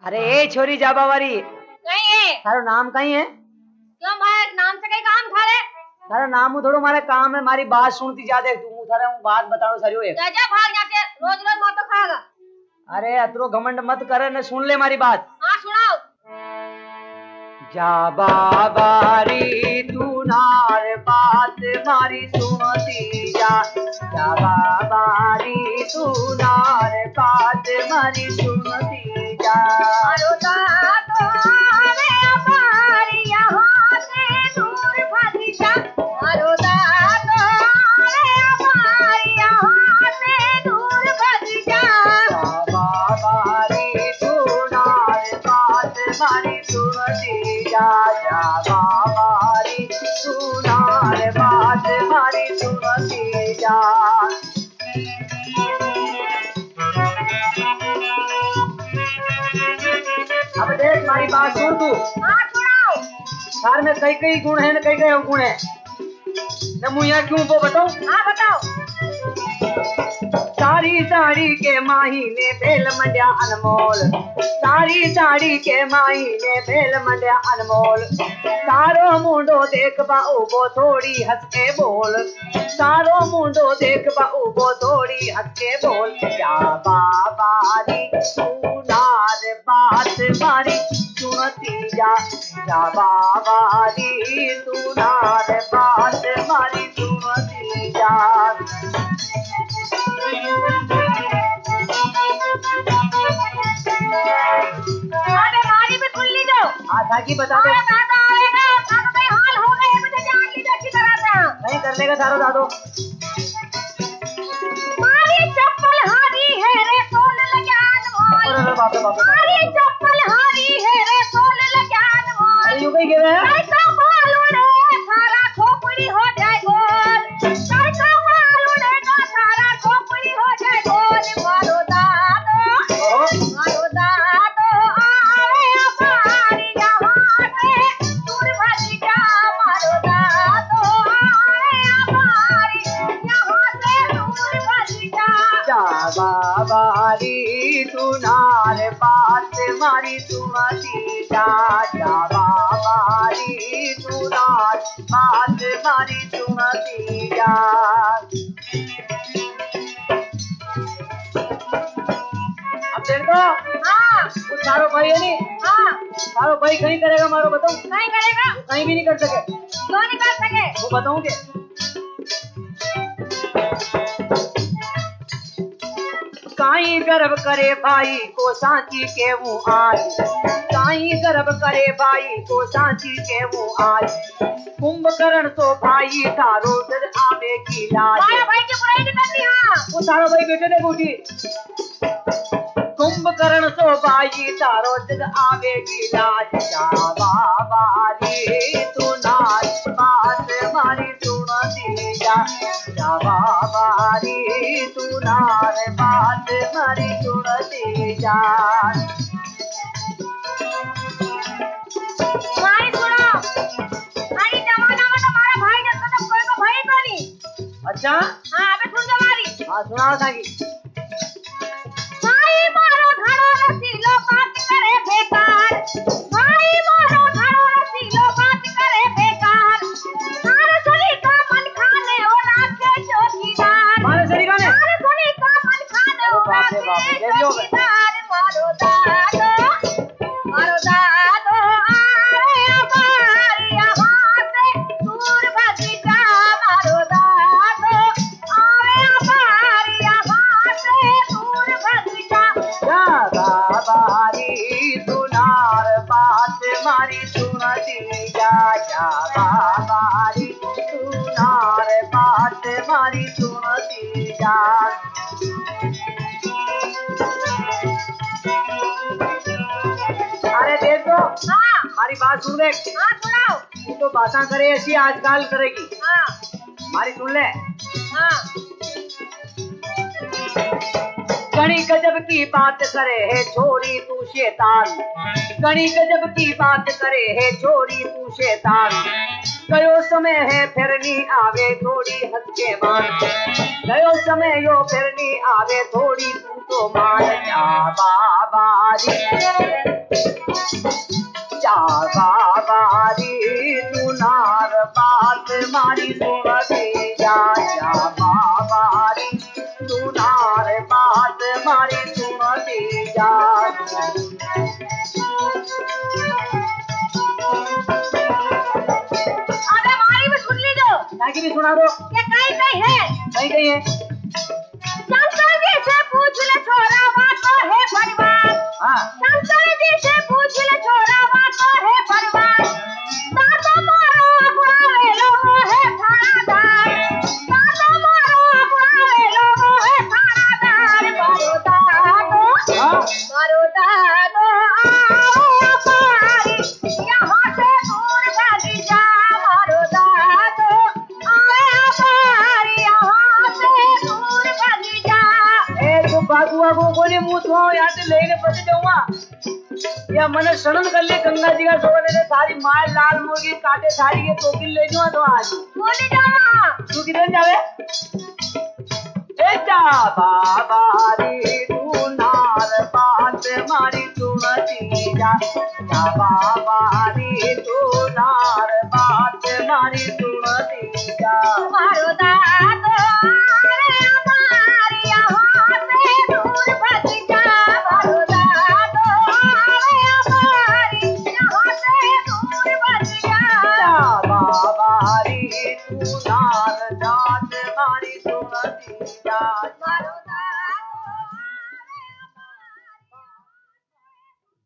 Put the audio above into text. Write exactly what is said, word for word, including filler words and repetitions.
अरे ए छोरी जाबावारी कहीं है थारो नाम कहीं है? क्यों भाई नाम से कहीं काम थारे थारा नाम थोड़ो मारे काम है, मारी बात सुनती जा दे तू थारे हूं बात बताओ सरियो एक। जा भाग जाके रोज रोज मातो खाएगा। अरे अतरो घमंड मत कर न, सुन ले मारी बात। हाँ सुनाओ। जाबावारी तू नार बात मारी सुनती जा, जाबावारी तू नार बात मारी सुनती जा। अरे दादो रे हमारी यहाँ से दूर भागी जा। अरे दादो रे हमारी यहाँ से दूर भागी जा। जाबावारी तू नार बात मारी सुनती जा, जाबावारी तू नार बात मारी सुनती जा। अब देख मारी बात सुन तू। हाँ सुनाओ। थार में कई कई गुण है न कई कई अवगुण है न, मुझे क्यों वो बताओ। हाँ बताओ। सारी साड़ी के माहीने बेल मंड्या अनमोल, सारी साड़ी के माहीने बेल मंड्या अनमोल। सारो मुंडो देख बा उबो थोड़ी हंस के बोल, सारो मुंडो देख बा उबो थोड़ी हंस के बोल। जाबावारी तू नार बात मारी सुनती जा, जाबावारी तू नार बात मारी सुनती जा। अरे मारी भी सुन लीजो। आधा की बता दो। अरे दादा आएगा दादा भाई हाल हो गए मुझे जान लीजिए अच्छी तरह से। नहीं कर लेगा थारो दादो। मारी चप्पल हारी है रे सोल लगान मोल। अरे बाप रे बाप रे। मारी चप्पल हारी है रे सोल लगान मोल। अरे यूं कहीं गिरे हैं? काय का मालू रे थारा खोपड़ी हो जाए गोल। काय का मालू रे ना थारा खोपड़ी हो जाए गोल। मारो दादो मारो दादो आवे हमारी यहाँ से दूर भागी जा। मारो दादो आवे हमारी यहाँ से दूर भागी जा। जाबावारी तू नार बात मारी सुनती जा, जाबावारी तू नार बात मारी सुनती जा। अब देखो हाँ वो थारो भाई है नहीं, हाँ थारो भाई कहीं करेगा मारो बताओ। नहीं करेगा। कहीं भी नहीं कर सके। क्यों नहीं कर सके। वो बताऊंगे। काई गर्भ करे भाई को सांची के वो आज, काई गर्भ करे भाई को सांची के वो आज। कुंभकर्ण तो भाई थारो जज आवे की लाज, मारा भाई की बुराई नहीं करती। हाँ वो थारो भाई बेटे ने बूटी। कुंभकर्ण तो भाई तारो जज आवे की लाज। जाबावारी तू नार बात मारी सुनती जा, जाबावारी तू नार बात मारी सुनती जा। मारी सुनो। अरे जमाना में तुम्हारा भाई जैसा तो कोई को भाई तो नहीं। अच्छा हाँ अबे सुन जा मारी। हाँ सुनाओ ताकि। माई मारो घरो रसीलो बात करे बेकार। माई मारो घरो रसीलो बात करे बेकार। सारे सली का मन खाने हो राखे चौकीदार। मारे सरी गाने। सारे सली का मन खाने हो बाप रे बाप रे, राखे ले लियो बे। चौकीदार। मारो दादो मारो दादो आए हमारी यहाँ से दूर भागी जा। मारो दादो आए हमारी यहाँ से दूर भागी जा। जाबावारी तू नार बात मारी सुनती जा, जाबावारी तू नार बात मारी सुनती जा। अरे देखो हाँ हमारी बात सुन ले। हाँ सुनाओ। तू तो बातें करे ऐसी आजकल करेगी। हाँ हमारी सुन ले। हाँ गणी गजब की बात करे है छोरी तू शैतान, गणी गजब की बात करे है छोरी तू शैतान। गयो समय है फिरनी आवे थोड़ी हंस के मान, गयो समय यो फिरनी आवे थोड़ी तू तो मान। जा बाबारी बाबारी तू नार बात मारी सुनती जा जा बाबारी तू नार बात मारी सुनती जा अरे मारी भी सुन लीजिए ताकि भी सुना दो ये कहीं कहीं है कहीं कहीं है शंकर जी से पूछ ले छोरा बात तो है परिवार हाँ शंकर जी से पूछ ले छोरा बात तो है परिवार दादा मारो अपनावे लोगो है थानादार दादा मारो अपनावे लोगो है थानादार मारो दादो हाँ मारो दादो आओ पारी यहाँ से दूर भागी जा मारो दादो आए पारी यहाँ से दूर भागी जा ए तो बाबू बाबू कोने मुंह तो यहाँ से लेने पड़े जाऊंगा या मैंने सनन कर ले गंगा जी का सोने ने सारी मार लाल मुर्गी काटे सारी के टोकिल ले जाऊंगा तो आज बोले जावा तू किधर जावे ए जा बाबारी तू नार बात मारी सुनती जा जा बाबारी तू नार बात मारी सुनती जा मारो दादो